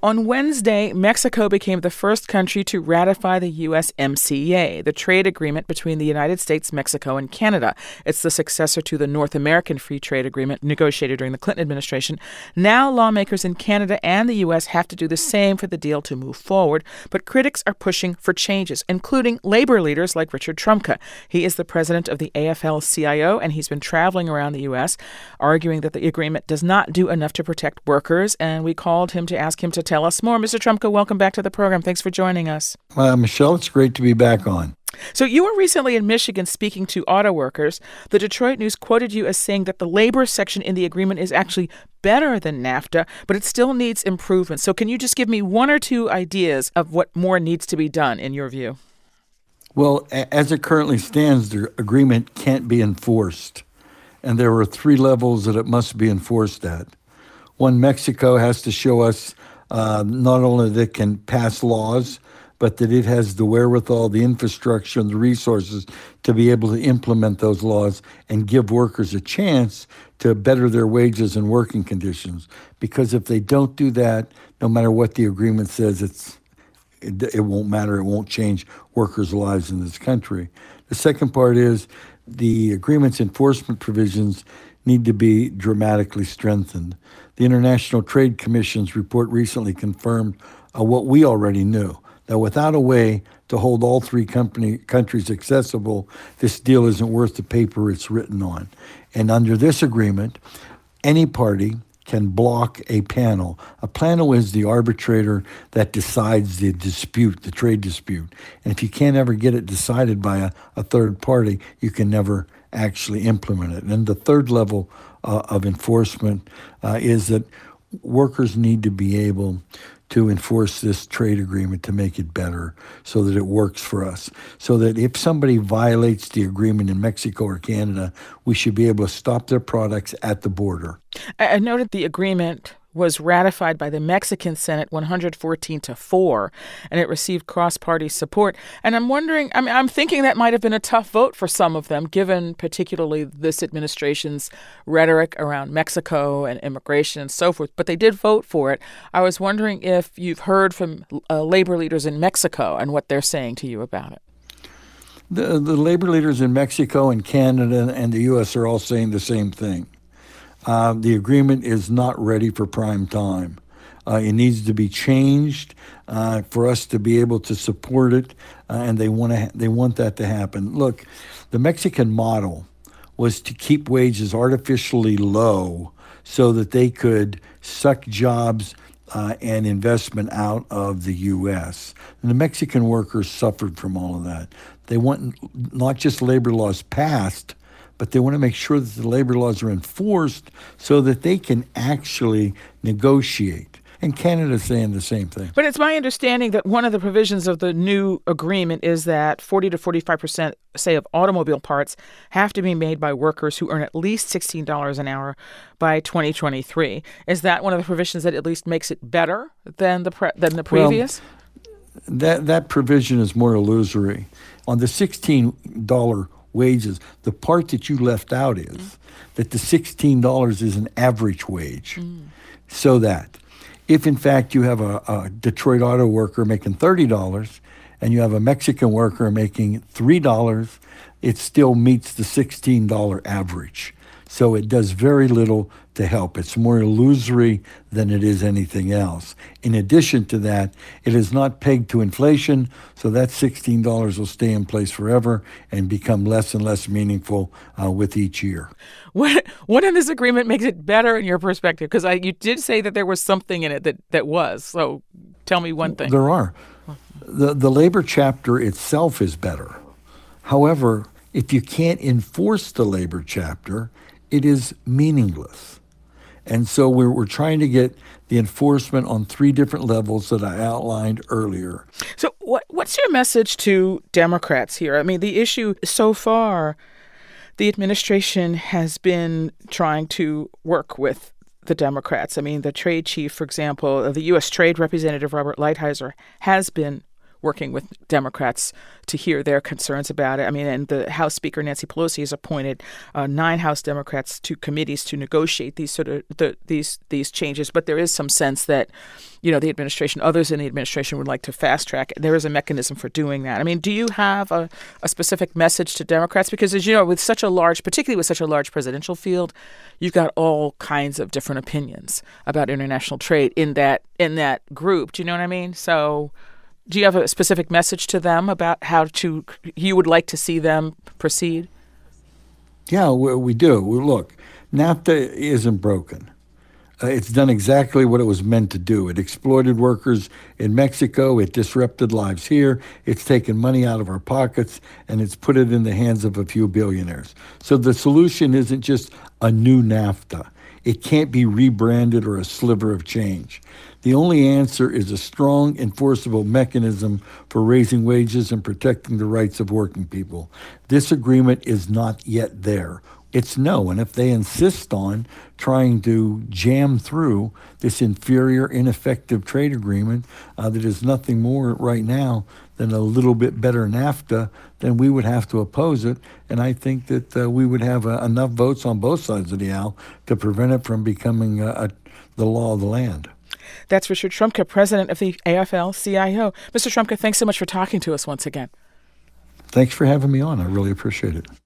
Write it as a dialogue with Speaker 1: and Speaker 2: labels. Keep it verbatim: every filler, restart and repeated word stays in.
Speaker 1: On Wednesday, Mexico became the first country to ratify the U S M C A, the trade agreement between the United States, Mexico, and Canada. It's the successor to the North American Free Trade Agreement negotiated during the Clinton administration. Now lawmakers in Canada and the U S have to do the same for the deal to move forward, but critics are pushing for changes, including labor leaders like Richard Trumka. He is the president of the A F L C I O, and he's been traveling around the U S arguing that the agreement does not do enough to protect workers, and we called him to ask him to tell us more. Mister Trumka, welcome back to the program. Thanks for joining us.
Speaker 2: Uh, Michelle, it's great to be back on.
Speaker 1: So you were recently in Michigan speaking to auto workers. The Detroit News quoted you as saying that the labor section in the agreement is actually better than NAFTA, but it still needs improvement. So can you just give me one or two ideas of what more needs to be done in your view?
Speaker 2: Well, as it currently stands, the agreement can't be enforced. And there are three levels that it must be enforced at. One, Mexico has to show us uh, not only that it can pass laws, but that it has the wherewithal, the infrastructure, and the resources to be able to implement those laws and give workers a chance to better their wages and working conditions. Because if they don't do that, no matter what the agreement says, it's it, it won't matter. It won't change workers' lives in this country. The second part is the agreement's enforcement provisions need to be dramatically strengthened. The International Trade Commission's report recently confirmed uh, what we already knew, that without a way to hold all three company, countries accessible, this deal isn't worth the paper it's written on. And under this agreement, any party can block a panel. A panel is the arbitrator that decides the dispute, the trade dispute. And if you can't ever get it decided by a, a third party, you can never actually implement it. And the third level uh, of enforcement uh, is that workers need to be able to enforce this trade agreement to make it better so that it works for us. So that if somebody violates the agreement in Mexico or Canada, we should be able to stop their products at the border.
Speaker 1: I noted the agreement was ratified by the Mexican Senate one hundred fourteen to four, and it received cross-party support. And I'm wondering, I mean, I'm thinking that might have been a tough vote for some of them, given particularly this administration's rhetoric around Mexico and immigration and so forth. But they did vote for it. I was wondering if you've heard from uh, labor leaders in Mexico and what they're saying to you about it.
Speaker 2: The, the labor leaders in Mexico and Canada and the U S are all saying the same thing. Uh, the agreement is not ready for prime time. Uh, it needs to be changed uh, for us to be able to support it, uh, and they want to. Ha- they want that to happen. Look, the Mexican model was to keep wages artificially low so that they could suck jobs uh, and investment out of the U S. And the Mexican workers suffered from all of that. They want not just labor laws passed, but they want to make sure that the labor laws are enforced so that they can actually negotiate. And Canada's saying the same thing.
Speaker 1: But it's my understanding that one of the provisions of the new agreement is that forty to forty-five percent, say, of automobile parts have to be made by workers who earn at least sixteen dollars an hour by twenty twenty-three. Is that one of the provisions that at least makes it better than the pre- than the previous?
Speaker 2: Well, that, that provision is more illusory. On the sixteen dollars wages, the part that you left out is mm. that the sixteen dollars is an average wage. Mm. So that if, in fact, you have a, a Detroit auto worker making thirty dollars and you have a Mexican worker making three dollars, it still meets the sixteen dollars average. So it does very little to help. It's more illusory than it is anything else. In addition to that, it is not pegged to inflation, so that sixteen dollars will stay in place forever and become less and less meaningful uh, with each year.
Speaker 1: What what in this agreement makes it better in your perspective? Because you did say that there was something in it that, that was. So tell me one thing.
Speaker 2: There are. The, the labor chapter itself is better. However, if you can't enforce the labor chapter, it is meaningless. And so we're, we're trying to get the enforcement on three different levels that I outlined earlier.
Speaker 1: So what what's your message to Democrats here? I mean, the issue so far, the administration has been trying to work with the Democrats. I mean, the trade chief, for example, the U S Trade Representative Robert Lighthizer has been working with Democrats to hear their concerns about it. I mean, and the House Speaker Nancy Pelosi has appointed uh, nine House Democrats to committees to negotiate these sort of the, these these changes. But there is some sense that, you know, the administration, others in the administration would like to fast track it. There is a mechanism for doing that. I mean, do you have a, a specific message to Democrats? Because, as you know, with such a large, particularly with such a large presidential field, you've got all kinds of different opinions about international trade in that in that group. Do you know what I mean? So do you have a specific message to them about how to you would like to see them proceed?
Speaker 2: Yeah, we, we do. We, look, NAFTA isn't broken. Uh, it's done exactly what it was meant to do. It exploited workers in Mexico. It disrupted lives here. It's taken money out of our pockets, and it's put it in the hands of a few billionaires. So the solution isn't just a new NAFTA. It can't be rebranded or a sliver of change. The only answer is a strong, enforceable mechanism for raising wages and protecting the rights of working people. This agreement is not yet there. It's no. And if they insist on trying to jam through this inferior, ineffective trade agreement uh, that is nothing more right now than a little bit better NAFTA, then we would have to oppose it. And I think that uh, we would have uh, enough votes on both sides of the aisle to prevent it from becoming uh, a, the law of the land.
Speaker 1: That's Richard Trumka, president of the A F L C I O. Mister Trumka, thanks so much for talking to us once again.
Speaker 2: Thanks for having me on. I really appreciate it.